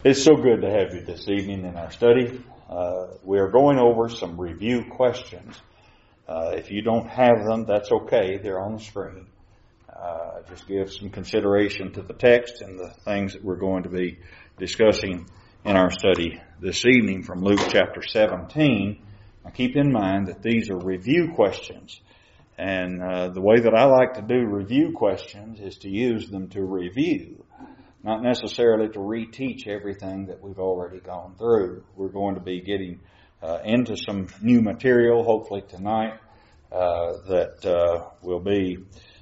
It's so good to have you this evening in our study. We are going over some review questions. If you don't have them, that's okay. They're on the screen. Just give some consideration to the text and the things that we're going to be discussing in our study this evening from Luke chapter 17. Now keep in mind that these are review questions. And the way that I like to do review questions is to use them to review, not necessarily to reteach everything that we've already gone through. We're going to be getting into some new material, hopefully tonight, that will be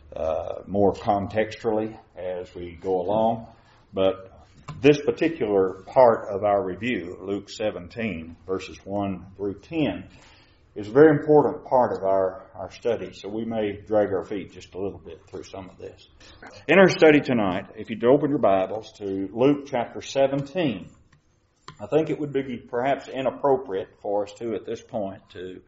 more contextually as we go along. But this particular part of our review, Luke 17, verses 1 through 10, is a very important part of our study, so we may drag our feet just a little bit through some of this. In our study tonight, if you'd open your Bibles to Luke chapter 17, I think it would be perhaps inappropriate for us to, at this point, to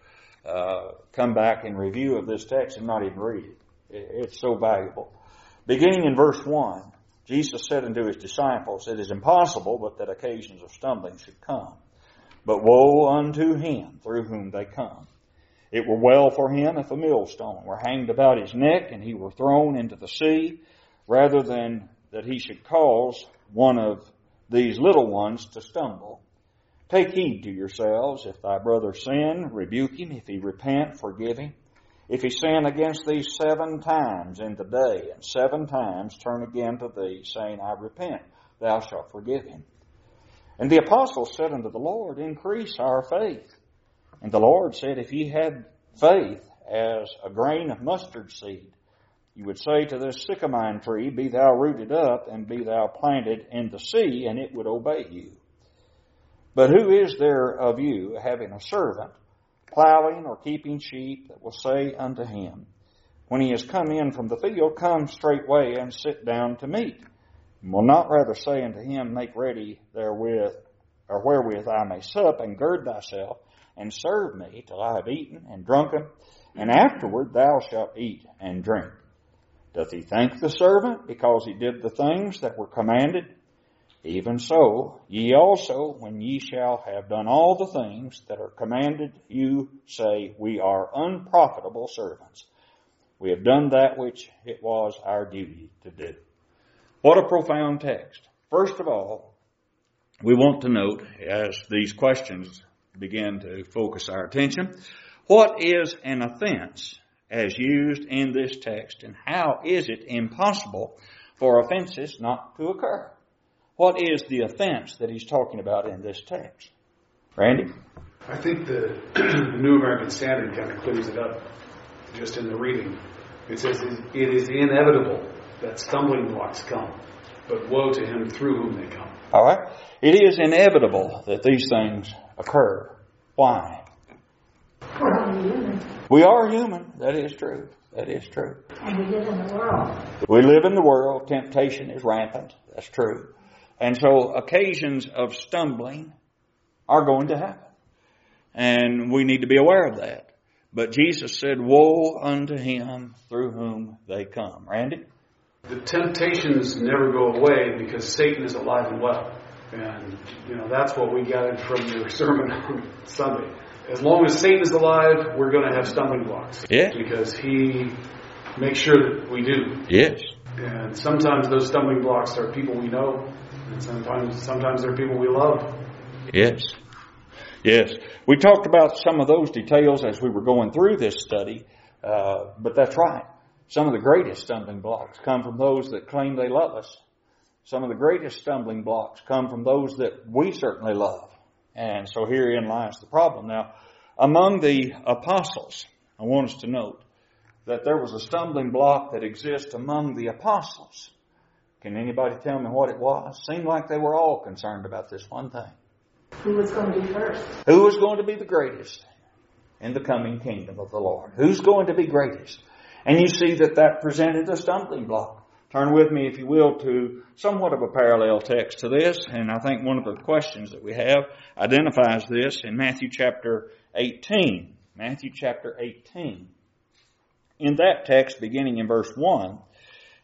come back in review of this text and not even read it. It's so valuable. Beginning in verse 1, Jesus said unto his disciples, "It is impossible but that occasions of stumbling should come. But woe unto him through whom they come. It were well for him if a millstone were hanged about his neck and he were thrown into the sea, rather than that he should cause one of these little ones to stumble. Take heed to yourselves. If thy brother sin, rebuke him. If he repent, forgive him. If he sin against thee 7 times in the day, and 7 times turn again to thee, saying, I repent, thou shalt forgive him. And the apostles said unto the Lord, Increase our faith. And the Lord said, If ye had faith as a grain of mustard seed, you would say to this sycamore tree, Be thou rooted up, and be thou planted in the sea, and it would obey you. But who is there of you, having a servant, plowing or keeping sheep, that will say unto him, When he is come in from the field, come straightway and sit down to meat? And will not rather say unto him, Make ready therewith, or wherewith I may sup, and gird thyself, and serve me till I have eaten and drunken, and afterward thou shalt eat and drink? Doth he thank the servant because he did the things that were commanded? Even so, ye also, when ye shall have done all the things that are commanded you, say, We are unprofitable servants. We have done that which it was our duty to do. What a profound text. First of all, we want to note, as these questions begin to focus our attention, what is an offense as used in this text, and how is it impossible for offenses not to occur? What is the offense that he's talking about in this text? Randy? I think the New American Standard kind of clears it up just in the reading. It says, It is inevitable that stumbling blocks come, but woe to him through whom they come. All right. It is inevitable that these things occur. Why? We're only human. We are human. That is true. That is true. And we live in the world. We live in the world. Temptation is rampant. That's true. And so occasions of stumbling are going to happen. And we need to be aware of that. But Jesus said, Woe unto him through whom they come. Randy? The temptations never go away because Satan is alive and well. And, that's what we gathered from your sermon on Sunday. As long as Satan is alive, we're going to have stumbling blocks. Yeah. Because he makes sure that we do. Yes. And sometimes those stumbling blocks are people we know. And sometimes they're people we love. Yes. Yes. We talked about some of those details as we were going through this study. But that's right. Some of the greatest stumbling blocks come from those that claim they love us. Some of the greatest stumbling blocks come from those that we certainly love. And so herein lies the problem. Now, among the apostles, I want us to note that there was a stumbling block that exists among the apostles. Can anybody tell me what it was? Seemed like they were all concerned about this one thing. Who was going to be first? Who was going to be the greatest in the coming kingdom of the Lord? Who's going to be greatest? And you see that presented a stumbling block. Turn with me, if you will, to somewhat of a parallel text to this. And I think one of the questions that we have identifies this in Matthew chapter 18. Matthew chapter 18. In that text, beginning in verse 1,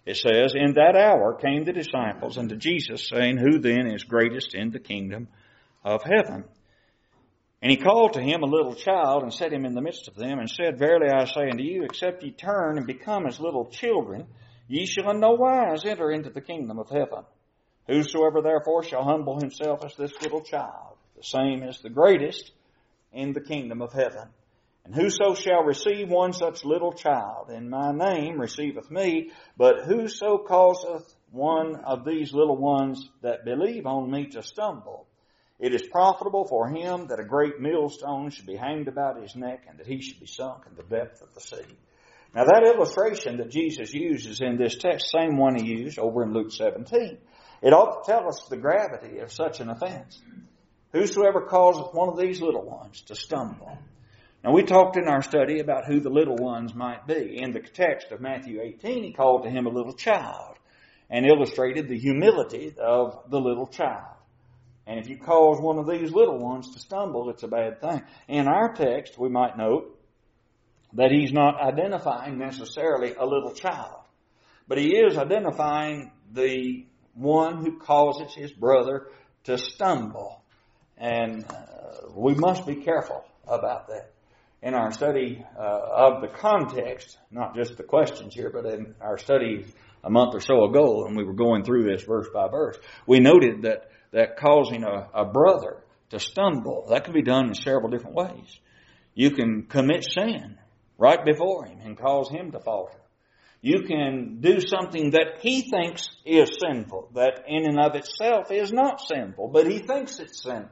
It says, in that hour came the disciples unto Jesus, saying, Who then is greatest in the kingdom of heaven? And he called to him a little child, and set him in the midst of them, and said, Verily I say unto you, except ye turn and become as little children, ye shall in no wise enter into the kingdom of heaven. Whosoever therefore shall humble himself as this little child, the same is the greatest in the kingdom of heaven. And whoso shall receive one such little child in my name receiveth me, but whoso causeth one of these little ones that believe on me to stumble, it is profitable for him that a great millstone should be hanged about his neck, and that he should be sunk in the depth of the sea. Now that illustration that Jesus uses in this text, same one he used over in Luke 17. It ought to tell us the gravity of such an offense. Whosoever causeth one of these little ones to stumble. Now we talked in our study about who the little ones might be. In the text of Matthew 18, he called to him a little child and illustrated the humility of the little child. And if you cause one of these little ones to stumble, it's a bad thing. In our text, we might note that he's not identifying necessarily a little child, but he is identifying the one who causes his brother to stumble. And we must be careful about that. In our study of the context, not just the questions here, but in our study a month or so ago, when we were going through this verse by verse, we noted that causing a brother to stumble, that can be done in several different ways. You can commit sin right before him and cause him to falter. You can do something that he thinks is sinful, that in and of itself is not sinful, but he thinks it's sinful.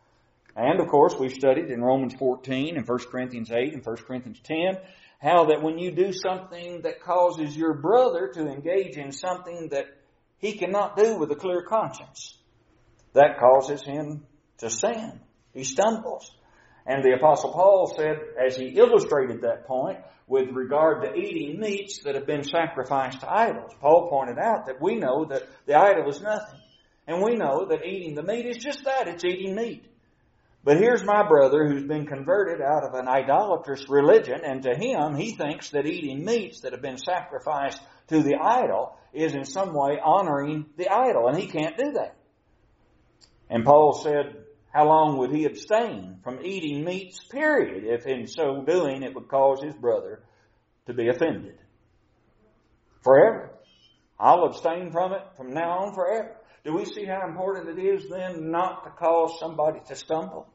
And, of course, we've studied in Romans 14 and 1 Corinthians 8 and 1 Corinthians 10 how that when you do something that causes your brother to engage in something that he cannot do with a clear conscience, that causes him to sin. He stumbles. And the Apostle Paul said, as he illustrated that point, with regard to eating meats that have been sacrificed to idols, Paul pointed out that we know that the idol is nothing. And we know that eating the meat is just that, it's eating meat. But here's my brother who's been converted out of an idolatrous religion, and to him, he thinks that eating meats that have been sacrificed to the idol is in some way honoring the idol, and he can't do that. And Paul said, how long would he abstain from eating meats, period, if in so doing it would cause his brother to be offended? Forever. I'll abstain from it from now on forever. Do we see how important it is then not to cause somebody to stumble?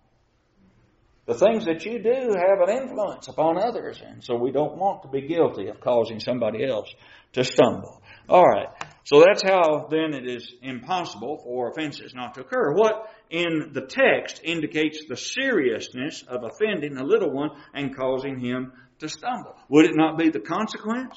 The things that you do have an influence upon others, and so we don't want to be guilty of causing somebody else to stumble. All right, so that's how then it is impossible for offenses not to occur. What in the text indicates the seriousness of offending a little one and causing him to stumble? Would it not be the consequence?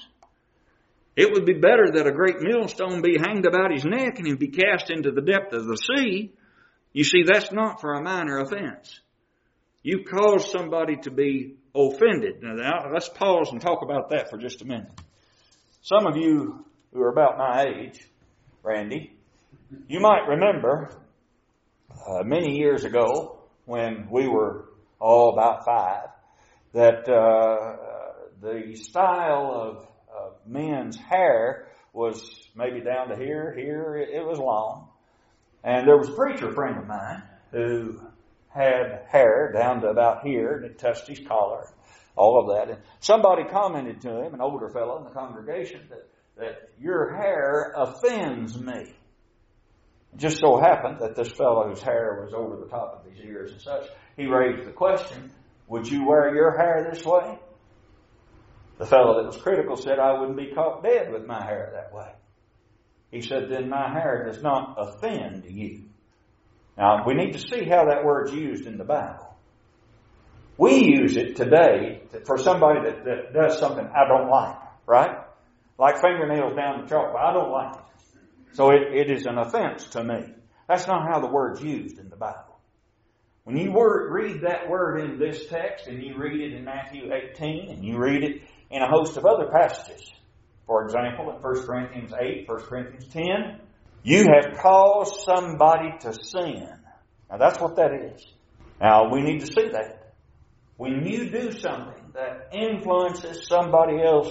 It would be better that a great millstone be hanged about his neck and he be cast into the depth of the sea. You see, that's not for a minor offense. You cause somebody to be offended. Now, let's pause and talk about that for just a minute. Some of you who are about my age, Randy, you might remember many years ago when we were all about 5, that the style of men's hair was maybe down to here, it was long. And there was a preacher friend of mine who had hair down to about here, and it touched his collar, all of that. And somebody commented to him, an older fellow in the congregation, that your hair offends me. It just so happened that this fellow whose hair was over the top of his ears and such, he raised the question, would you wear your hair this way? The fellow that was critical said, I wouldn't be caught dead with my hair that way. He said, then my hair does not offend you. Now, we need to see how that word's used in the Bible. We use it today for somebody that does something I don't like, right? Like fingernails down the chalkboard. I don't like it. So it is an offense to me. That's not how the word's used in the Bible. When you read that word in this text, and you read it in Matthew 18, and you read it in a host of other passages, for example, in 1 Corinthians 8, 1 Corinthians 10, you have caused somebody to sin. Now that's what that is. Now we need to see that. When you do something that influences somebody else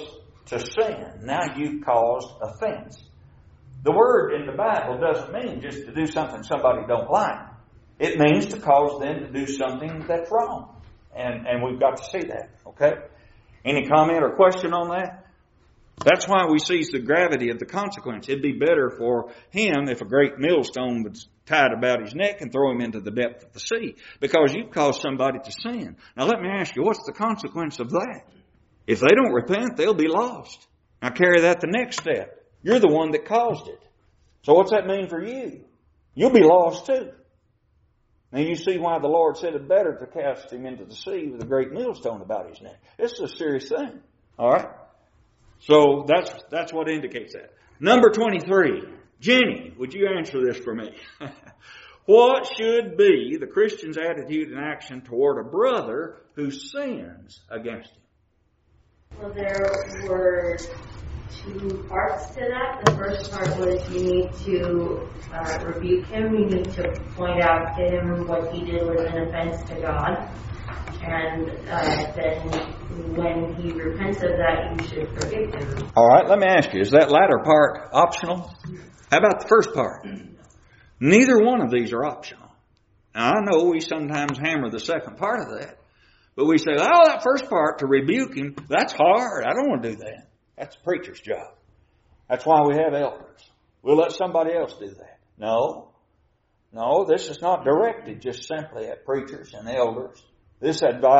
to sin. Now you've caused offense. The word in the Bible doesn't mean just to do something somebody don't like. It means to cause them to do something that's wrong. And we've got to see that. Okay? Any comment or question on that? That's why we seize the gravity of the consequence. It'd be better for him if a great millstone was tied about his neck and throw him into the depth of the sea. Because you've caused somebody to sin. Now let me ask you, what's the consequence of that? If they don't repent, they'll be lost. Now carry that the next step. You're the one that caused it. So what's that mean for you? You'll be lost too. Now you see why the Lord said it better to cast him into the sea with a great millstone about his neck. This is a serious thing. Alright? So that's what indicates that. Number 23. Jenny, would you answer this for me? What should be the Christian's attitude and action toward a brother who sins against him? Well, there were two parts to that. The first part was you need to rebuke him. You need to point out to him what he did was an offense to God. And then when he repents of that, you should forgive him. All right, let me ask you, is that latter part optional? How about the first part? Neither one of these are optional. Now, I know we sometimes hammer the second part of that. But we say, oh, that first part, to rebuke him, that's hard. I don't want to do that. That's a preacher's job. That's why we have elders. We'll let somebody else do that. No, this is not directed just simply at preachers and elders. This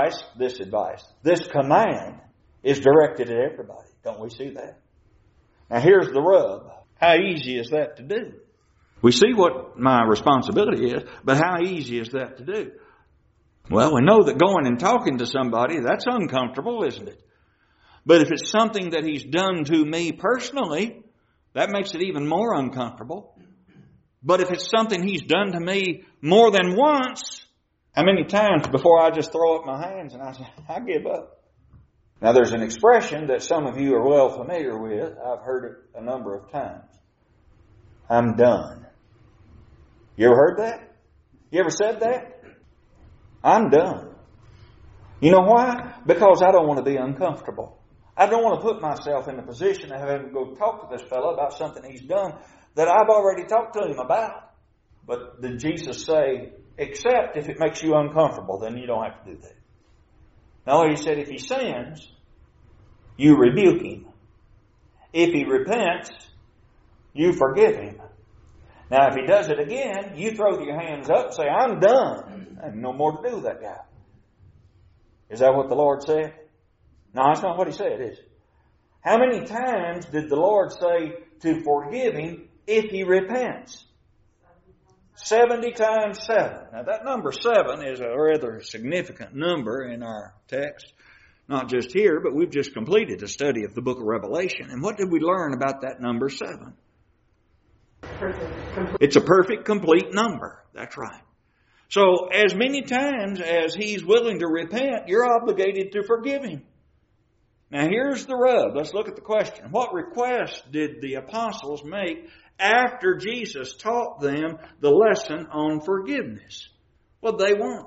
command is directed at everybody. Don't we see that? Now here's the rub. How easy is that to do? We see what my responsibility is, but how easy is that to do? Well, we know that going and talking to somebody, that's uncomfortable, isn't it? But if it's something that he's done to me personally, that makes it even more uncomfortable. But if it's something he's done to me more than once, how many times before I just throw up my hands and I say, I give up? Now there's an expression that some of you are well familiar with. I've heard it a number of times. I'm done. You ever heard that? You ever said that? I'm done. You know why? Because I don't want to be uncomfortable. I don't want to put myself in the position of having to go talk to this fellow about something he's done that I've already talked to him about. But did Jesus say, except if it makes you uncomfortable, then you don't have to do that? No, he said if he sins, you rebuke him. If he repents, you forgive him. Now, if he does it again, you throw your hands up and say, I'm done. I have no more to do with that guy. Is that what the Lord said? No, that's not what he said, is it? How many times did the Lord say to forgive him if he repents? 70 times 7. Now, that number 7 is a rather significant number in our text. Not just here, but we've just completed a study of the book of Revelation. And what did we learn about that number 7? It's a perfect, complete number. That's right. So, as many times as he's willing to repent, you're obligated to forgive him. Now, here's the rub. Let's look at the question. What request did the apostles make after Jesus taught them the lesson on forgiveness? What did they want?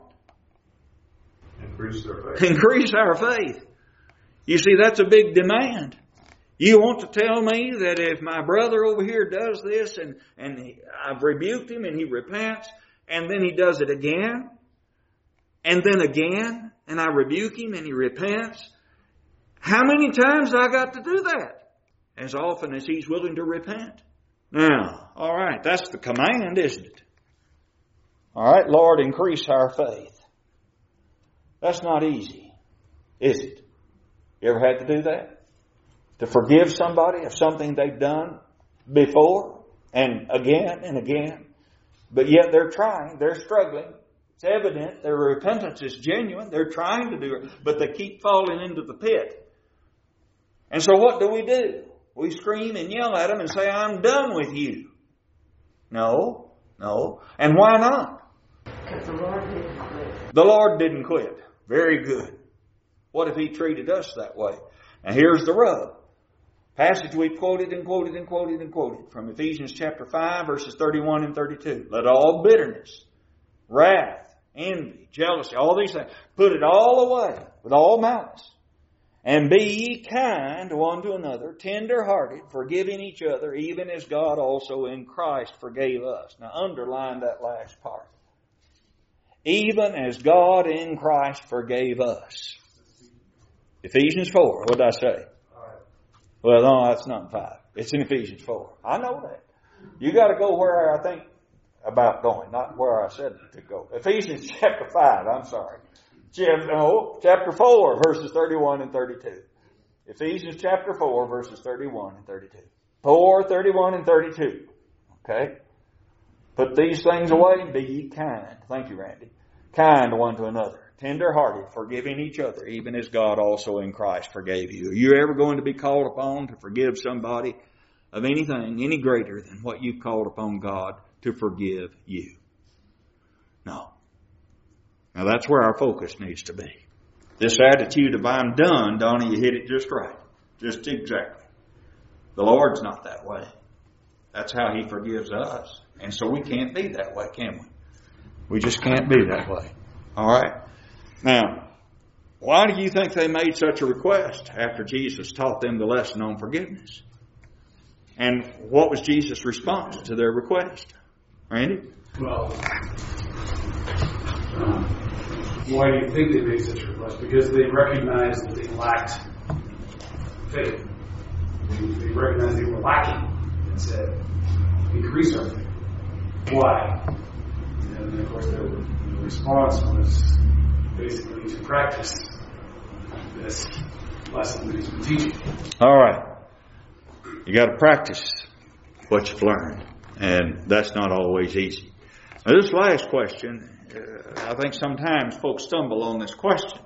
Increase their faith. Increase our faith. You see, that's a big demand. You want to tell me that if my brother over here does this and I've rebuked him and he repents and then he does it again and then again and I rebuke him and he repents, how many times do I got to do that? As often as he's willing to repent. Now, all right, that's the command, isn't it? All right, Lord, increase our faith. That's not easy, is it? You ever had to do that? To forgive somebody of something they've done before and again, but yet they're trying, they're struggling. It's evident their repentance is genuine. They're trying to do it, but they keep falling into the pit. And so what do? We scream and yell at them and say, I'm done with you. No. And why not? Because the Lord didn't quit. The Lord didn't quit. Very good. What if He treated us that way? Now here's the rub. Passage we've quoted from Ephesians chapter 5, verses 31 and 32. Let all bitterness, wrath, envy, jealousy, all these things, put it all away with all malice. And be ye kind one to another, tender-hearted, forgiving each other, even as God also in Christ forgave us. Now underline that last part. Even as God in Christ forgave us. Ephesians 4. What did I say? Well, no, that's not in 5. It's in Ephesians 4. I know that. You got to go where I think about going, not where I said to go. Ephesians chapter 5, I'm sorry. Chapter 4, verses 31 and 32. Ephesians chapter 4, verses 31 and 32. 4, 31 and 32. Okay? Put these things away and be ye kind. Thank you, Randy. Kind one to another. Tender-hearted, forgiving each other, even as God also in Christ forgave you. Are you ever going to be called upon to forgive somebody of anything any greater than what you've called upon God to forgive you? No. Now that's where our focus needs to be. This attitude of I'm done, Donnie, you hit it just right. Just exactly. The Lord's not that way. That's how He forgives us. And so we can't be that way, can we? We just can't be that way. All right? Now, why do you think they made such a request after Jesus taught them the lesson on forgiveness? And what was Jesus' response to their request? Randy? Well, why do you think they made such a request? Because they recognized that they lacked faith. They recognized they were lacking and said, increase our faith. Why? And of course, the response was basically to practice this lesson that He's been teaching. All right. You got to practice what you've learned. And that's not always easy. Now, this last question, I think sometimes folks stumble on this question.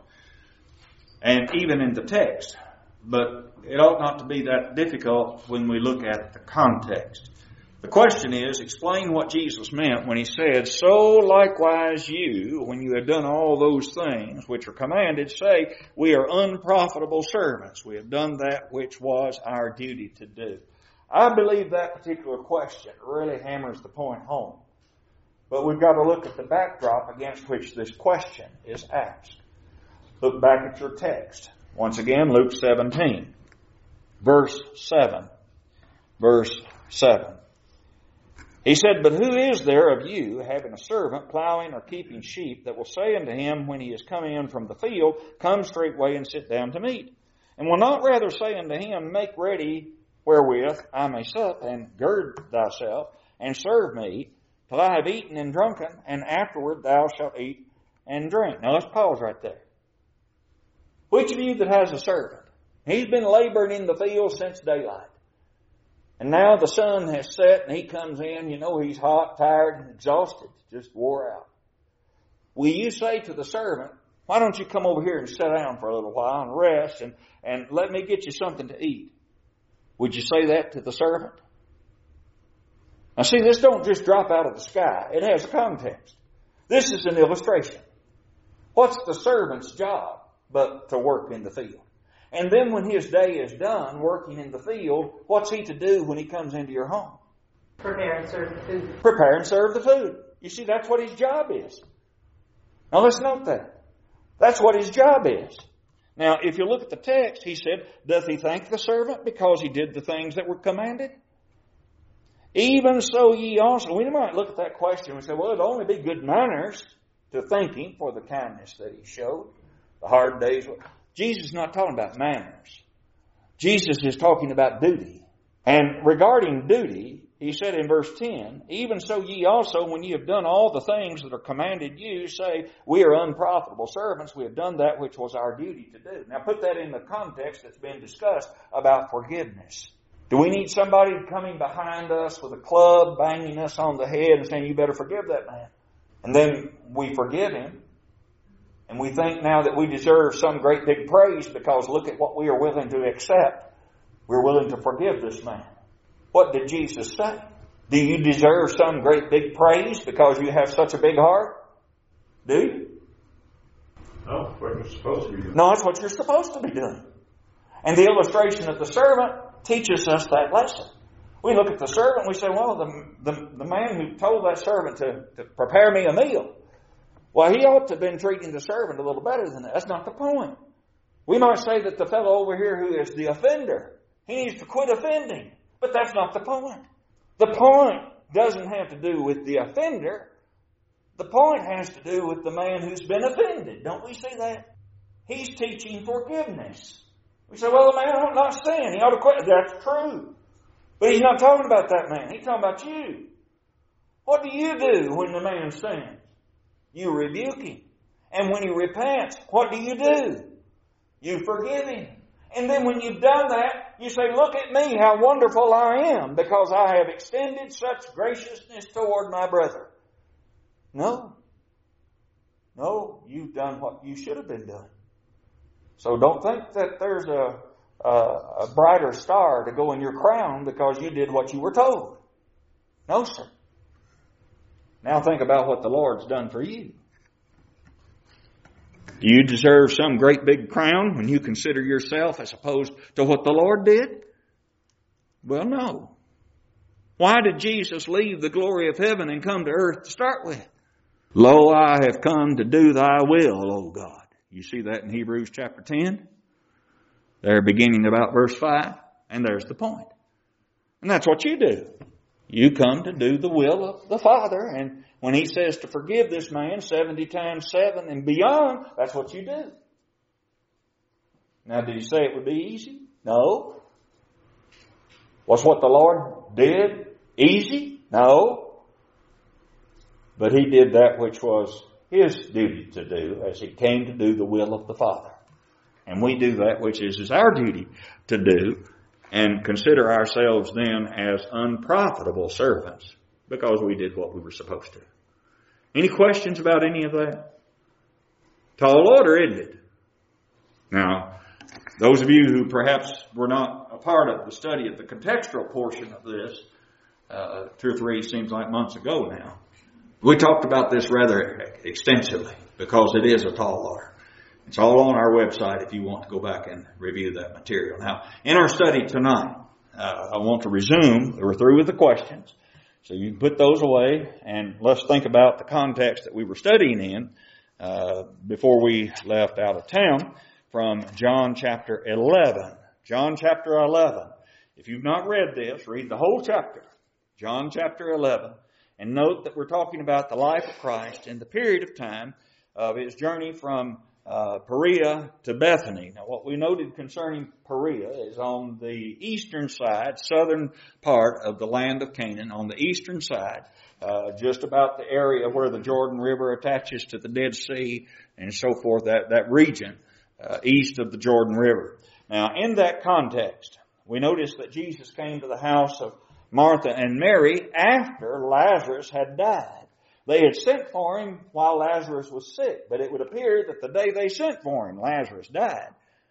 And even in the text. But it ought not to be that difficult when we look at the context. The question is, explain what Jesus meant when He said, so likewise you, when you have done all those things which are commanded, say, we are unprofitable servants. We have done that which was our duty to do. I believe that particular question really hammers the point home. But we've got to look at the backdrop against which this question is asked. Look back at your text. Once again, Luke 17, verse 7. Verse 7. He said, but who is there of you, having a servant plowing or keeping sheep, that will say unto him when he is come in from the field, come straightway and sit down to meat? And will not rather say unto him, make ready wherewith I may sup, and gird thyself, and serve me, till I have eaten and drunken, and afterward thou shalt eat and drink. Now let's pause right there. Which of you that has a servant? He's been laboring in the field since daylight. And now the sun has set and he comes in, he's hot, tired, and exhausted, just wore out. Will you say to the servant, why don't you come over here and sit down for a little while and rest and let me get you something to eat? Would you say that to the servant? Now see, this don't just drop out of the sky. It has a context. This is an illustration. What's the servant's job but to work in the field? And then when his day is done working in the field, what's he to do when he comes into your home? Prepare and serve the food. Prepare and serve the food. You see, that's what his job is. Now let's note that. That's what his job is. Now, if you look at the text, he said, doth he thank the servant because he did the things that were commanded? Even so ye also. We might look at that question and say, well, it'd only be good manners to thank him for the kindness that he showed. The hard days. Jesus is not talking about manners. Jesus is talking about duty. And regarding duty, he said in verse 10, even so ye also, when ye have done all the things that are commanded you, say, we are unprofitable servants. We have done that which was our duty to do. Now put that in the context that's been discussed about forgiveness. Do we need somebody coming behind us with a club, banging us on the head and saying, you better forgive that man? And then we forgive him. And we think now that we deserve some great big praise because look at what we are willing to accept. We're willing to forgive this man. What did Jesus say? Do you deserve some great big praise because you have such a big heart? Do you? No, what you're supposed to be doing. No, it's what you're supposed to be doing. And the illustration of the servant teaches us that lesson. We look at the servant and we say, well, the man who told that servant to prepare me a meal, well, he ought to have been treating the servant a little better than that. That's not the point. We might say that the fellow over here who is the offender, he needs to quit offending. But that's not the point. The point doesn't have to do with the offender. The point has to do with the man who's been offended. Don't we see that? He's teaching forgiveness. We say, well, the man ought not sin. He ought to quit. That's true. But he's not talking about that man. He's talking about you. What do you do when the man sins? You rebuke him. And when he repents, what do? You forgive him. And then when you've done that, you say, look at me, how wonderful I am, because I have extended such graciousness toward my brother. No. No, you've done what you should have been doing. So don't think that there's a brighter star to go in your crown because you did what you were told. No, sir. Now think about what the Lord's done for you. Do you deserve some great big crown when you consider yourself as opposed to what the Lord did? Well, no. Why did Jesus leave the glory of heaven and come to earth to start with? Lo, I have come to do thy will, O God. You see that in Hebrews chapter 10? There, beginning about verse 5. And there's the point. And that's what you do. You come to do the will of the Father. And when He says to forgive this man 70 times 7 and beyond, that's what you do. Now, did He say it would be easy? No. Was what the Lord did easy? No. But He did that which was His duty to do as He came to do the will of the Father. And we do that which is our duty to do and consider ourselves then as unprofitable servants because we did what we were supposed to. Any questions about any of that? Tall order, isn't it? Now, those of you who perhaps were not a part of the study of the contextual portion of this, 2 or 3 seems like months ago now, we talked about this rather extensively because it is a tall order. It's all on our website if you want to go back and review that material. Now, in our study tonight, I want to resume. We're through with the questions. So you can put those away and let's think about the context that we were studying in before we left out of town from John chapter 11. John chapter 11. If you've not read this, read the whole chapter. John chapter 11. And note that we're talking about the life of Christ in the period of time of His journey from Perea to Bethany. Now, what we noted concerning Perea is on the eastern side, southern part of the land of Canaan, on the eastern side, just about the area where the Jordan River attaches to the Dead Sea and so forth, that region east of the Jordan River. Now, in that context, we notice that Jesus came to the house of Martha and Mary after Lazarus had died. They had sent for Him while Lazarus was sick, but it would appear that the day they sent for Him, Lazarus died.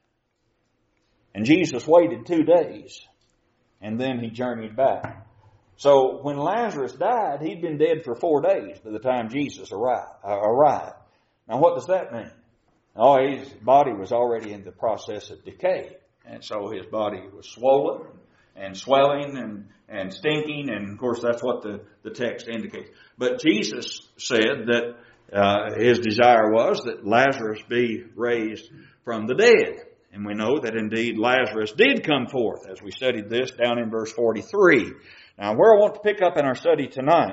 And Jesus waited 2 days, and then He journeyed back. So when Lazarus died, he'd been dead for 4 days by the time Jesus arrived. Now what does that mean? Oh, his body was already in the process of decay, and so his body was swollen and swelling and stinking, and of course that's what the text indicates. But Jesus said that His desire was that Lazarus be raised from the dead. And we know that indeed Lazarus did come forth, as we studied this down in verse 43. Now where I want to pick up in our study tonight,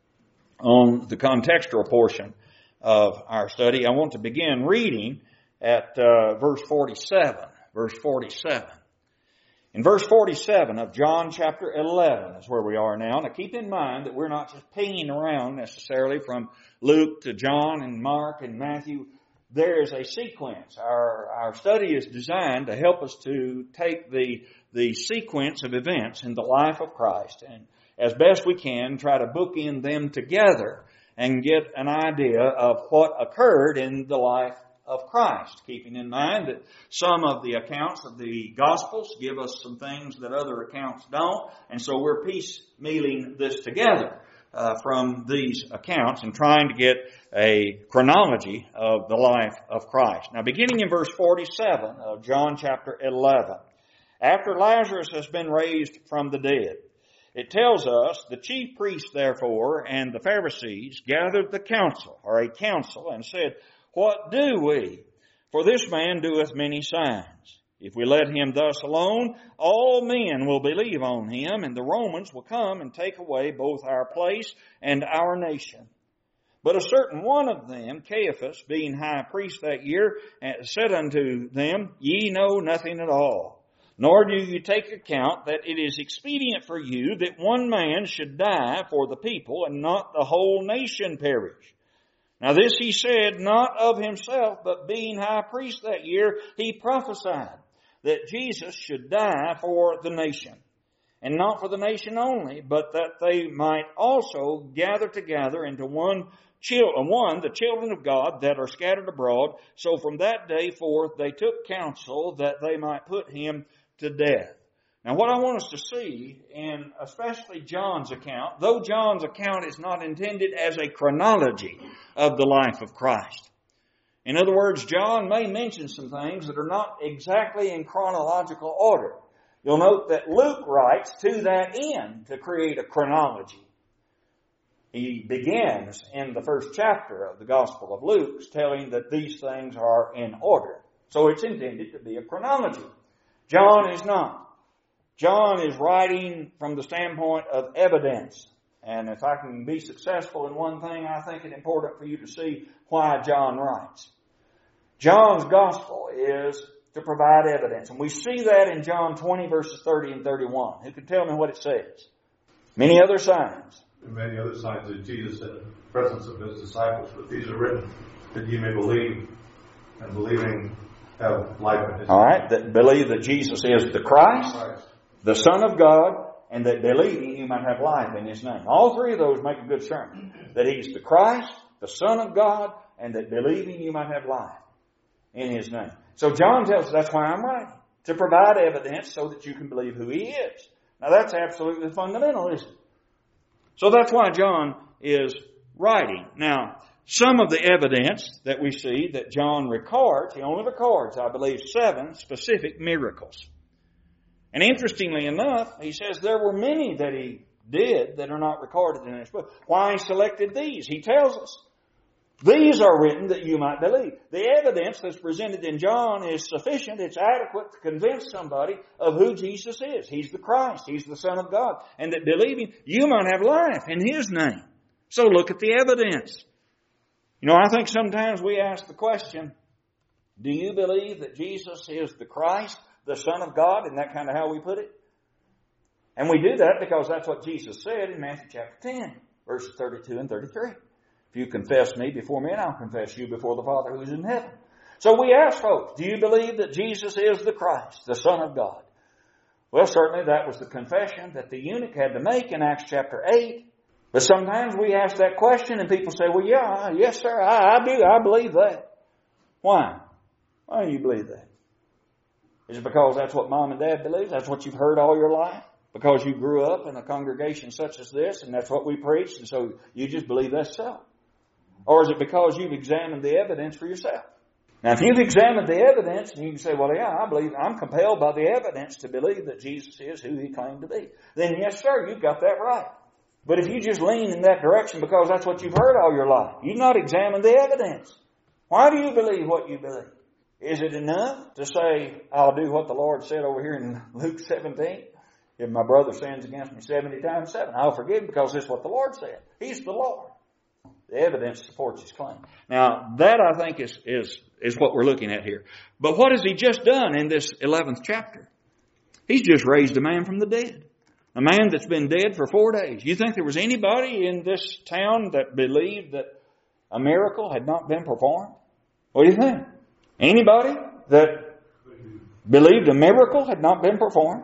on the contextual portion of our study, I want to begin reading at verse 47. Verse 47. In verse 47 of John chapter 11 is where we are now. Now keep in mind that we're not just pinging around necessarily from Luke to John and Mark and Matthew. There is a sequence. Our study is designed to help us to take the sequence of events in the life of Christ and as best we can try to bookend them together and get an idea of what occurred in the life of Christ, keeping in mind that some of the accounts of the Gospels give us some things that other accounts don't, and so we're piecemealing this together from these accounts and trying to get a chronology of the life of Christ. Now, beginning in verse 47 of John chapter 11, after Lazarus has been raised from the dead, it tells us, the chief priests, therefore, and the Pharisees gathered the council, or a council, and said, "What do we? For this man doeth many signs. If we let him thus alone, all men will believe on him, and the Romans will come and take away both our place and our nation. But a certain one of them, Caiaphas, being high priest that year, said unto them, Ye know nothing at all, nor do you take account that it is expedient for you that one man should die for the people, and not the whole nation perish. Now this he said not of himself, but being high priest that year, he prophesied that Jesus should die for the nation. And not for the nation only, but that they might also gather together into one, the children of God that are scattered abroad. So from that day forth they took counsel that they might put him to death. Now what I want us to see, in especially John's account, though John's account is not intended as a chronology of the life of Christ. In other words, John may mention some things that are not exactly in chronological order. You'll note that Luke writes to that end to create a chronology. He begins in the first chapter of the Gospel of Luke telling that these things are in order. So it's intended to be a chronology. John is not. John is writing from the standpoint of evidence. And if I can be successful in one thing, I think it's important for you to see why John writes. John's Gospel is to provide evidence. And we see that in John 20 verses 30 and 31. Who can tell me what it says? Many other signs. And many other signs that Jesus in the presence of his disciples, but these are written that ye may believe, and believing have life in his name. All right, that believe that Jesus is the Christ, the Son of God, and that believing you might have life in his name. All three of those make a good sermon. That he's the Christ, the Son of God, and that believing you might have life in his name. So John tells us that's why I'm writing, to provide evidence so that you can believe who he is. Now that's absolutely fundamental, isn't it? So that's why John is writing. Now, some of the evidence that we see that John records, he only records, I believe, 7 specific miracles. And interestingly enough, he says there were many that he did that are not recorded in this book. Why he selected these? He tells us. These are written that you might believe. The evidence that's presented in John is sufficient. It's adequate to convince somebody of who Jesus is. He's the Christ. He's the Son of God. And that believing, you might have life in his name. So look at the evidence. You know, I think sometimes we ask the question, do you believe that Jesus is the Christ, the Son of God? Isn't that kind of how we put it? And we do that because that's what Jesus said in Matthew chapter 10, verses 32 and 33. If you confess me before men, I'll confess you before the Father who is in heaven. So we ask folks, do you believe that Jesus is the Christ, the Son of God? Well, certainly that was the confession that the eunuch had to make in Acts chapter 8. But sometimes we ask that question and people say, well, yes, sir, I do. I believe that. Why? Why do you believe that? Is it because that's what mom and dad believe? That's what you've heard all your life? Because you grew up in a congregation such as this and that's what we preach and so you just believe that's so? Or is it because you've examined the evidence for yourself? Now, if you've examined the evidence and you can say, well, yeah, I believe, I'm compelled by the evidence to believe that Jesus is who he claimed to be. Then yes, sir, you've got that right. But if you just lean in that direction because that's what you've heard all your life, you've not examined the evidence. Why do you believe what you believe? Is it enough to say, I'll do what the Lord said over here in Luke 17? If my brother sins against me 70 times 7, I'll forgive him because this is what the Lord said. He's the Lord. The evidence supports his claim. Now, that I think is what we're looking at here. But what has he just done in this 11th chapter? He's just raised a man from the dead. A man that's been dead for 4 days. You think there was anybody in this town that believed that a miracle had not been performed? What do you think? Anybody that believed a miracle had not been performed?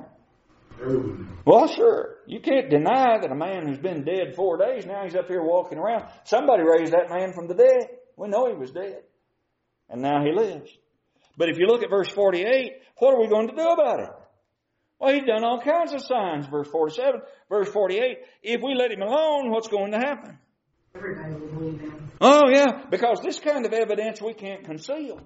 Well, sure. You can't deny that a man who's been dead 4 days, now he's up here walking around. Somebody raised that man from the dead. We know he was dead. And now he lives. But if you look at verse 48, what are we going to do about it? Well, he's done all kinds of signs. Verse 47, verse 48, if we let him alone, what's going to happen? Everybody will believe him. Oh, yeah, because this kind of evidence we can't conceal.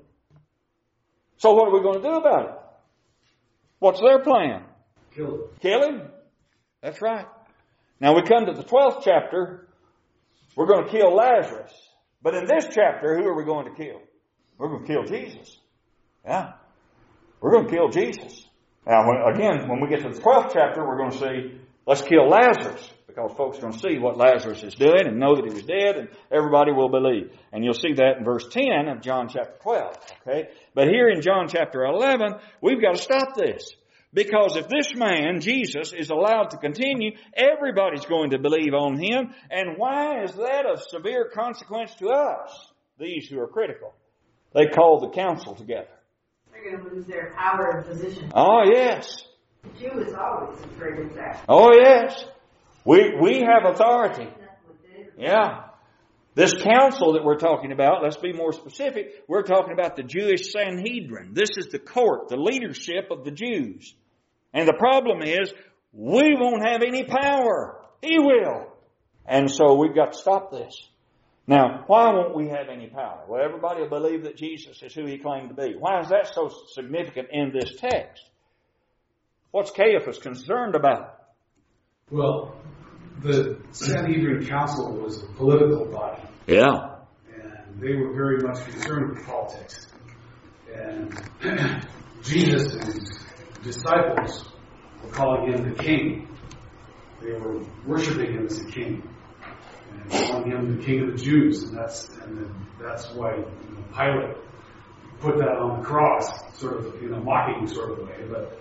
So what are we going to do about it? What's their plan? Kill him. Kill him? That's right. Now we come to the 12th chapter. We're going to kill Lazarus. But in this chapter, who are we going to kill? We're going to kill Jesus. Yeah. We're going to kill Jesus. Now, when we get to the 12th chapter, we're going to see, let's kill Lazarus. Because folks are going to see what Lazarus is doing and know that he was dead, and everybody will believe. And you'll see that in verse 10 of John chapter 12. Okay? But here in John chapter 11, we've got to stop this. Because if this man, Jesus, is allowed to continue, everybody's going to believe on him. And why is that of severe consequence to us, these who are critical? They called the council together. They're going to lose their power and position. Oh, yes. The Jew is always afraid of that. Oh, yes. We have authority. Yeah. This council that we're talking about, let's be more specific, we're talking about the Jewish Sanhedrin. This is the court, the leadership of the Jews. And the problem is, we won't have any power. He will. And so we've got to stop this. Now, why won't we have any power? Well, everybody will believe that Jesus is who he claimed to be. Why is that so significant in this text? What's Caiaphas concerned about? Well, the Sanhedrin Council was a political body. Yeah. And they were very much concerned with politics. And Jesus and his disciples were calling him the king. They were worshiping him as a king. And calling him the king of the Jews. And that's why Pilate put that on the cross, sort of in a mocking sort of way. But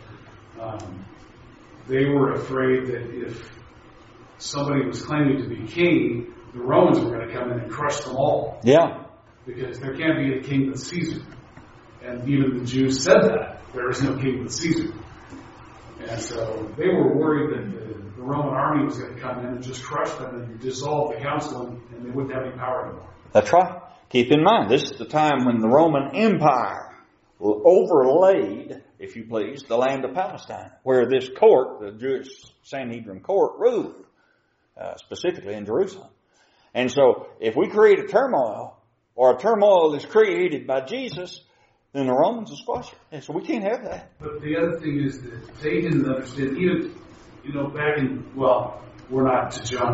they were afraid that if somebody was claiming to be king, the Romans were going to come in and crush them all. Yeah. Because there can't be a king but Caesar. And even the Jews said that. There is no king but Caesar. And so they were worried that the Roman army was going to come in and just crush them and dissolve the council, and they wouldn't have any power anymore. That's right. Keep in mind, this is the time when the Roman Empire overlaid, if you please, the land of Palestine, where this court, the Jewish Sanhedrin court, ruled, specifically in Jerusalem. And so, if we create a turmoil, or a turmoil is created by Jesus, then the Romans will squash it. And so we can't have that. But the other thing is that they didn't understand, even, back in, well, we're not to John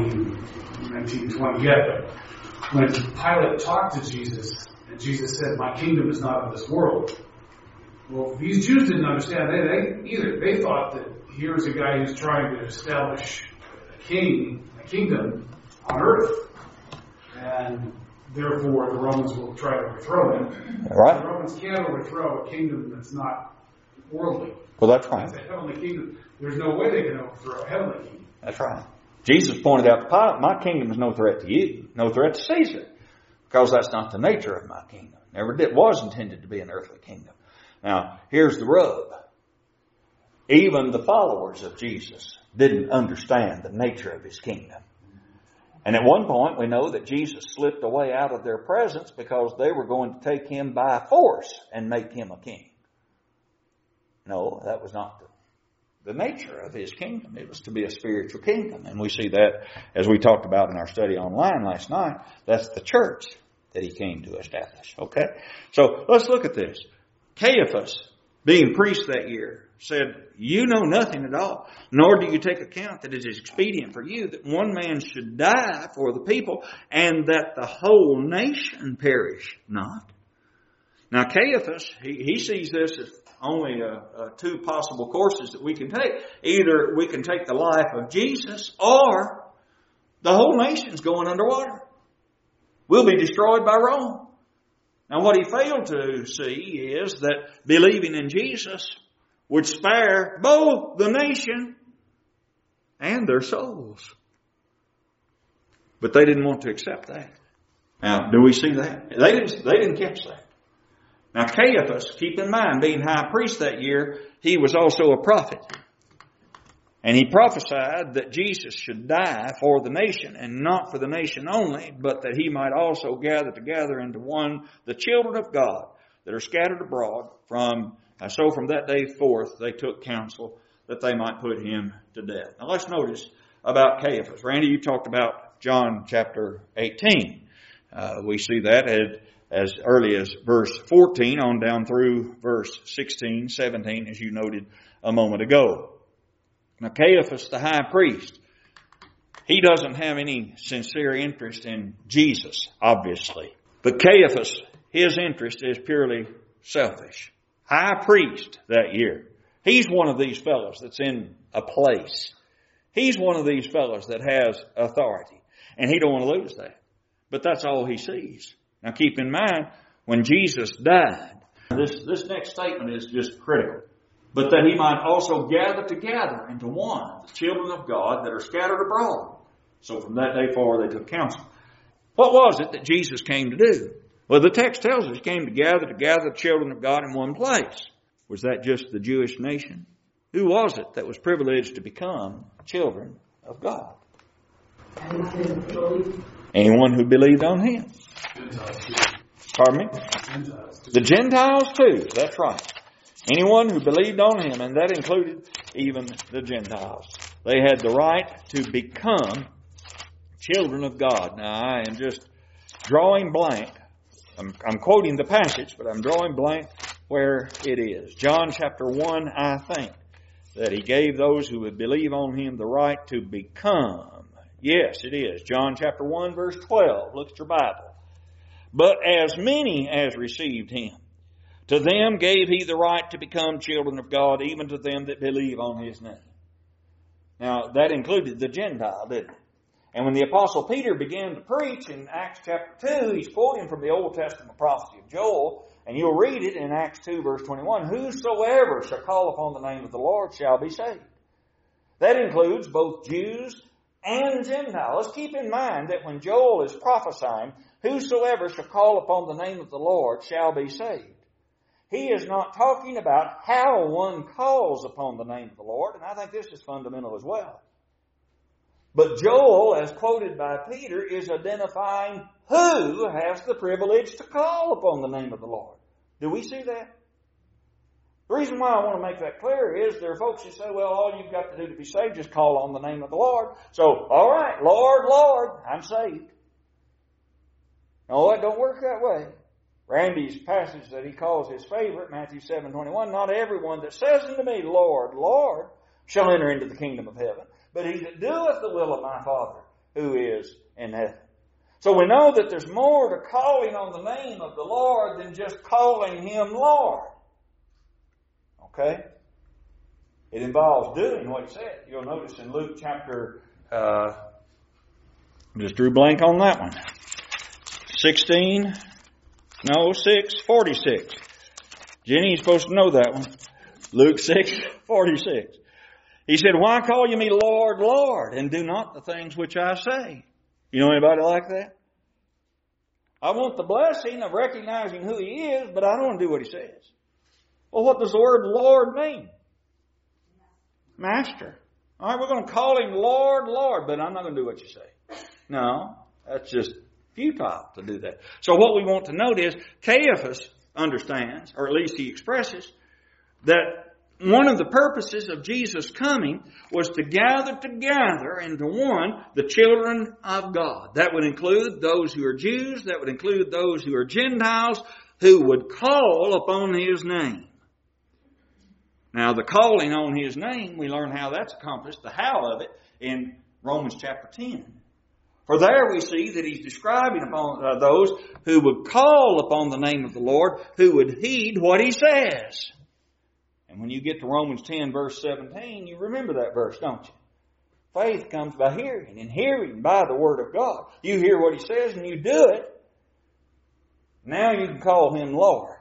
19:20 yet, but when Pilate talked to Jesus, and Jesus said, "My kingdom is not of this world." Well, these Jews didn't understand that either. They thought that here's a guy who's trying to establish a kingdom on earth, and therefore the Romans will try to overthrow him. Right. The Romans can't overthrow a kingdom that's not worldly. Well, that's right. It's a heavenly kingdom. There's no way they can overthrow a heavenly kingdom. That's right. Jesus pointed out to Pilate, my kingdom is no threat to you, no threat to Caesar, because that's not the nature of my kingdom. Never did, was intended to be an earthly kingdom. Now, here's the rub. Even the followers of Jesus didn't understand the nature of his kingdom. And at one point, we know that Jesus slipped away out of their presence because they were going to take him by force and make him a king. No, that was not the nature of his kingdom. It was to be a spiritual kingdom. And we see that, as we talked about in our study online last night, that's the church that he came to establish. Okay? So let's look at this. Caiaphas, being priest that year, said, "You know nothing at all, nor do you take account that it is expedient for you that one man should die for the people, and that the whole nation perish not." Now Caiaphas, he sees this as only two possible courses that we can take. Either we can take the life of Jesus, or the whole nation's going underwater. We'll be destroyed by Rome. Now what he failed to see is that believing in Jesus would spare both the nation and their souls. But they didn't want to accept that. Now, do we see that? They didn't catch that. Now Caiaphas, keep in mind, being high priest that year, he was also a prophet. And he prophesied that Jesus should die for the nation, and not for the nation only, but that he might also gather together into one the children of God that are scattered abroad from that day forth they took counsel that they might put him to death. Now let's notice about Caiaphas. Randy, you talked about John chapter 18. We see that as early as verse 14 on down through verse 16, 17, as you noted a moment ago. Now Caiaphas, the high priest, he doesn't have any sincere interest in Jesus, obviously. But Caiaphas, his interest is purely selfish high priest that year. He's one of these fellows that's in a place. He's one of these fellows that has authority. And he don't want to lose that. But that's all he sees. Now keep in mind, when Jesus died, this next statement is just critical. But that he might also gather together into one the children of God that are scattered abroad. So from that day forward they took counsel. What was it that Jesus came to do? Well, the text tells us he came to gather the children of God in one place. Was that just the Jewish nation? Who was it that was privileged to become children of God? Anyone who believed on him. Pardon me? The Gentiles too. That's right. Anyone who believed on him, and that included even the Gentiles. They had the right to become children of God. Now, I am just drawing blank. I'm quoting the passage, but I'm drawing blank where it is. John chapter 1, I think, that he gave those who would believe on him the right to become. Yes, it is. John chapter 1, verse 12. Look at your Bible. But as many as received him, to them gave he the right to become children of God, even to them that believe on his name. Now, that included the Gentile, didn't it? And when the Apostle Peter began to preach in Acts chapter 2, he's quoting from the Old Testament prophecy of Joel, and you'll read it in Acts 2, verse 21, whosoever shall call upon the name of the Lord shall be saved. That includes both Jews and Gentiles. Keep in mind that when Joel is prophesying, whosoever shall call upon the name of the Lord shall be saved. He is not talking about how one calls upon the name of the Lord, and I think this is fundamental as well. But Joel, as quoted by Peter, is identifying who has the privilege to call upon the name of the Lord. Do we see that? The reason why I want to make that clear is there are folks who say, well, all you've got to do to be saved is call on the name of the Lord. So, all right, Lord, Lord, I'm saved. No, it don't work that way. Randy's passage that he calls his favorite, Matthew 7:21, not everyone that says unto me, Lord, Lord, shall enter into the kingdom of heaven, but he that doeth the will of my Father who is in heaven. So we know that there's more to calling on the name of the Lord than just calling him Lord. Okay? It involves doing what he said. You'll notice in Luke chapter, just drew blank on that one. 6:46. Jenny, you're supposed to know that one. Luke 6:46. He said, why call you me Lord, Lord, and do not the things which I say? You know anybody like that? I want the blessing of recognizing who he is, but I don't want to do what he says. Well, what does the word Lord mean? Master. All right, we're going to call him Lord, Lord, but I'm not going to do what you say. No, that's just futile to do that. So what we want to note is Caiaphas understands, or at least he expresses, that one of the purposes of Jesus' coming was to gather together into one the children of God. That would include those who are Jews, that would include those who are Gentiles, who would call upon his name. Now, the calling on his name, we learn how that's accomplished, the how of it, in Romans chapter 10. For there we see that he's describing upon those who would call upon the name of the Lord, who would heed what he says. And when you get to Romans 10, verse 17, you remember that verse, don't you? Faith comes by hearing, and hearing by the Word of God. You hear what he says and you do it. Now you can call him Lord,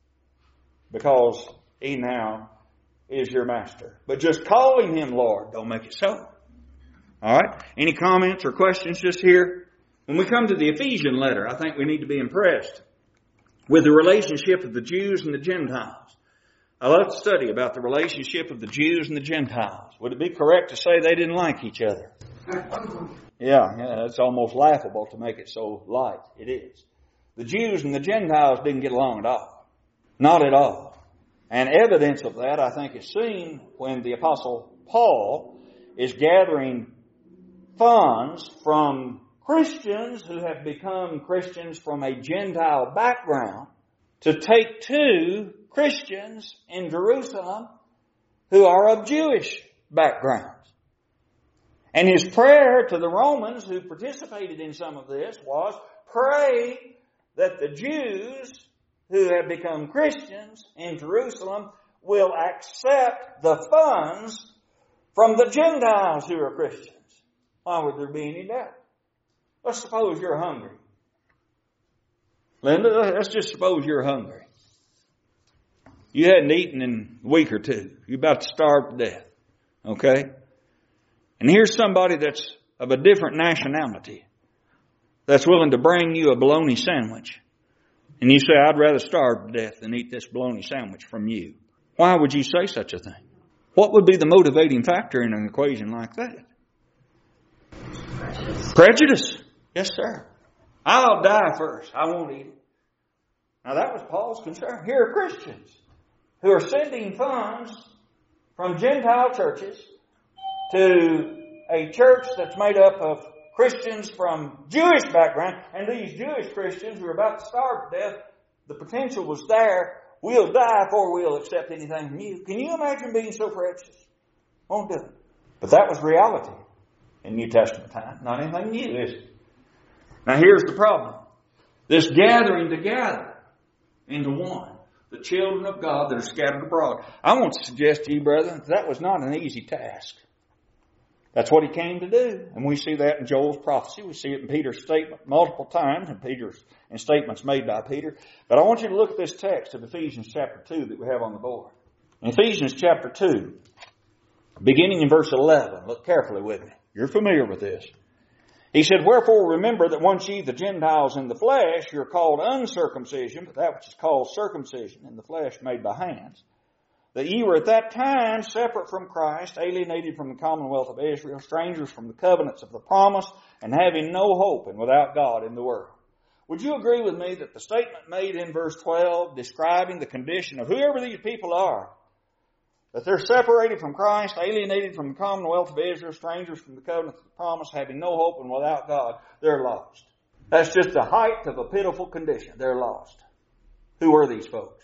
because he now is your master. But just calling him Lord don't make it so. All right? Any comments or questions just here? When we come to the Ephesian letter, I think we need to be impressed with the relationship of the Jews and the Gentiles. I love to study about the relationship of the Jews and the Gentiles. Would it be correct to say they didn't like each other? Yeah, it's almost laughable to make it so light. It is. The Jews and the Gentiles didn't get along at all. Not at all. And evidence of that, I think, is seen when the Apostle Paul is gathering funds from Christians who have become Christians from a Gentile background to take to Christians in Jerusalem who are of Jewish backgrounds. And his prayer to the Romans who participated in some of this was, pray that the Jews who have become Christians in Jerusalem will accept the funds from the Gentiles who are Christians. Why would there be any doubt? Let's suppose you're hungry. Linda, let's just suppose you're hungry. You hadn't eaten in a week or two. You're about to starve to death. Okay? And here's somebody that's of a different nationality that's willing to bring you a bologna sandwich. And you say, I'd rather starve to death than eat this bologna sandwich from you. Why would you say such a thing? What would be the motivating factor in an equation like that? Prejudice. Yes, sir. I'll die first. I won't eat it. Now that was Paul's concern. Here are Christians who are sending funds from Gentile churches to a church that's made up of Christians from Jewish background, and these Jewish Christians who are about to starve to death, the potential was there. We'll die before we'll accept anything from you. Can you imagine being so precious? Won't do it. But that was reality in New Testament time. Not anything new, is it? Now here's the problem. This gathering together into one, the children of God that are scattered abroad. I want to suggest to you, brethren, that was not an easy task. That's what he came to do. And we see that in Joel's prophecy. We see it in Peter's statement multiple times, in statements made by Peter. But I want you to look at this text of Ephesians chapter 2 that we have on the board. In Ephesians chapter 2, beginning in verse 11, look carefully with me. You're familiar with this. He said, Wherefore remember that once ye the Gentiles in the flesh, you're called uncircumcision, but that which is called circumcision in the flesh made by hands, that ye were at that time separate from Christ, alienated from the commonwealth of Israel, strangers from the covenants of the promise, and having no hope and without God in the world. Would you agree with me that the statement made in verse 12, describing the condition of whoever these people are, that they're separated from Christ, alienated from the commonwealth of Israel, strangers from the covenants of the promise, having no hope and without God, they're lost. That's just the height of a pitiful condition. They're lost. Who are these folks?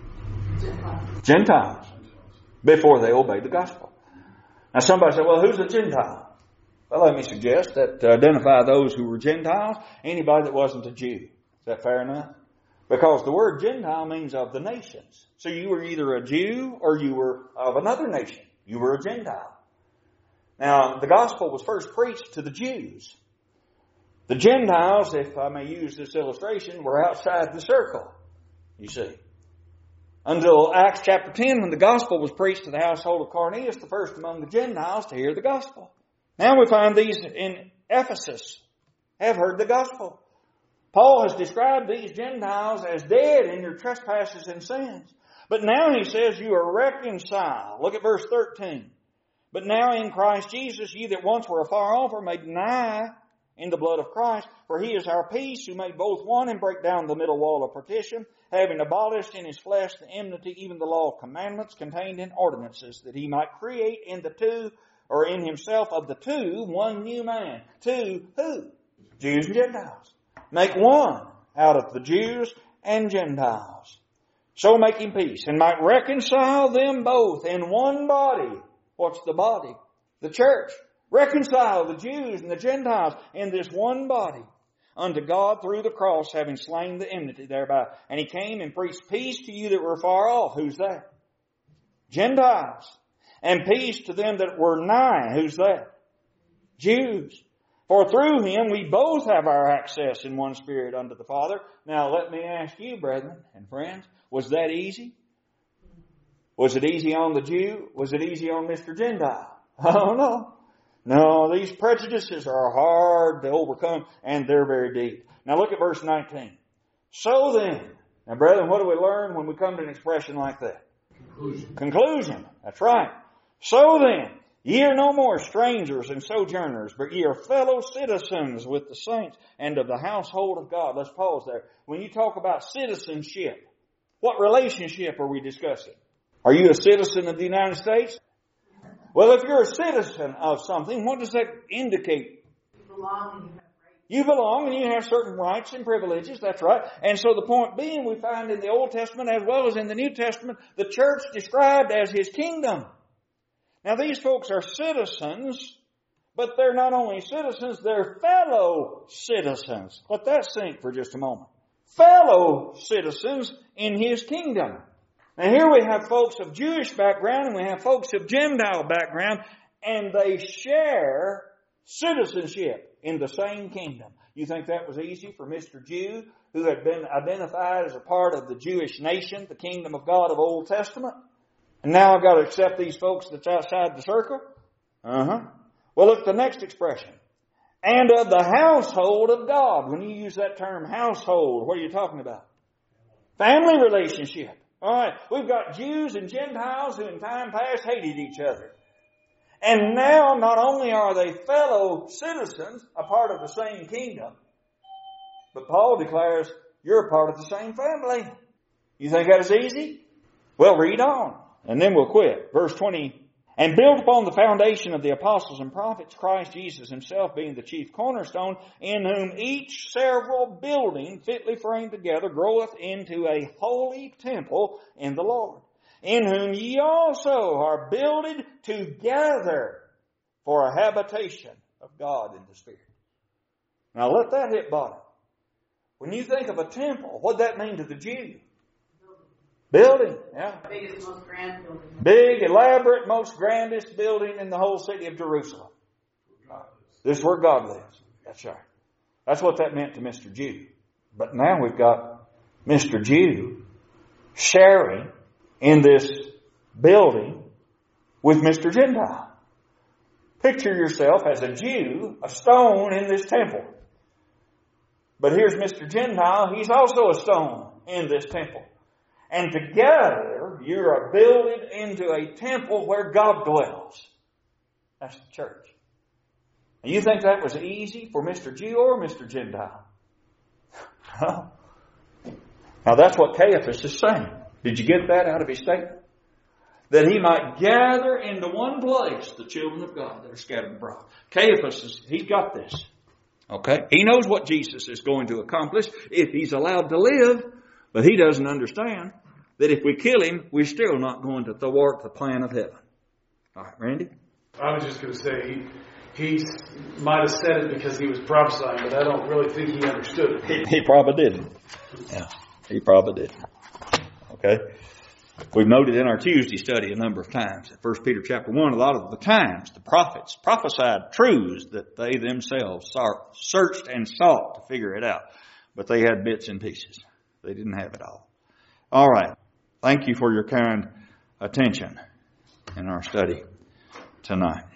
Gentiles. Before they obeyed the gospel. Now somebody said, well, who's a Gentile? Well, let me suggest that to identify those who were Gentiles, anybody that wasn't a Jew. Is that fair enough? Because the word Gentile means of the nations. So you were either a Jew or you were of another nation. You were a Gentile. Now, the gospel was first preached to the Jews. The Gentiles, if I may use this illustration, were outside the circle, you see. Until Acts chapter 10, when the gospel was preached to the household of Cornelius, the first among the Gentiles to hear the gospel. Now we find these in Ephesus have heard the gospel. Paul has described these Gentiles as dead in your trespasses and sins. But now he says you are reconciled. Look at verse 13. But now in Christ Jesus, ye that once were afar off are made nigh in the blood of Christ. For he is our peace, who made both one and break down the middle wall of partition, having abolished in his flesh the enmity, even the law of commandments contained in ordinances, that he might create in the two, or in himself of the two, one new man. Two who? Jews and Gentiles. Make one out of the Jews and Gentiles. So making peace, and might reconcile them both in one body. What's the body? The church. Reconcile the Jews and the Gentiles in this one body unto God through the cross, having slain the enmity thereby. And he came and preached peace to you that were far off. Who's that? Gentiles. And peace to them that were nigh. Who's that? Jews. For through him we both have our access in one spirit unto the Father. Now let me ask you, brethren and friends, was that easy? Was it easy on the Jew? Was it easy on Mr. Gentile? Oh no. No, these prejudices are hard to overcome, and they're very deep. Now look at verse 19. So then, now brethren, what do we learn when we come to an expression like that? Conclusion. That's right. So then, ye are no more strangers and sojourners, but ye are fellow citizens with the saints and of the household of God. Let's pause there. When you talk about citizenship, what relationship are we discussing? Are you a citizen of the United States? Well, if you're a citizen of something, what does that indicate? You belong and you have rights. You belong and you have certain rights and privileges, that's right. And so the point being, we find in the Old Testament as well as in the New Testament, the church described as his kingdom. Now these folks are citizens, but they're not only citizens, they're fellow citizens. Let that sink for just a moment. fellow citizens in His kingdom. Now here we have folks of Jewish background and we have folks of Gentile background, and they share citizenship in the same kingdom. You think that was easy for Mr. Jew, who had been identified as a part of the Jewish nation, the kingdom of God of Old Testament? And now I've got to accept these folks that's outside the circle? Well, look at the next expression. And of the household of God. When you use that term household, what are you talking about? Family relationship. All right, we've got Jews and Gentiles who in time past hated each other. And now not only are they fellow citizens, a part of the same kingdom, but Paul declares you're a part of the same family. You think that is easy? Well, read on, and then we'll quit. Verse 20. And built upon the foundation of the apostles and prophets, Christ Jesus Himself being the chief cornerstone, in whom each several building fitly framed together groweth into a holy temple in the Lord, in whom ye also are builded together for a habitation of God in the Spirit. Now let that hit bottom. When you think of a temple, what does that mean to the Jew? Building, yeah. Biggest, most grand building. Big, elaborate, most grandest building in the whole city of Jerusalem. This is where God lives. That's right. That's what that meant to Mr. Jew. But now we've got Mr. Jew sharing in this building with Mr. Gentile. Picture yourself as a Jew, a stone in this temple. But here's Mr. Gentile. He's also a stone in this temple. And together, you are builded into a temple where God dwells. That's the church. And you think that was easy for Mr. Jew or Mr. Gentile? Now that's what Caiaphas is saying. Did you get that out of his statement? That he might gather into one place the children of God that are scattered abroad. Caiaphas, he's got this. Okay? He knows what Jesus is going to accomplish if he's allowed to live, but he doesn't understand that if we kill him, we're still not going to thwart the plan of heaven. All right, Randy? I was just going to say, he might have said it because he was prophesying, but I don't really think he understood it. He probably didn't. Yeah, he probably didn't. Okay? We've noted in our Tuesday study a number of times in 1 Peter chapter 1, a lot of the times the prophets prophesied truths that they themselves searched and sought to figure it out. But they had bits and pieces. They didn't have it all. All right. Thank you for your kind attention in our study tonight.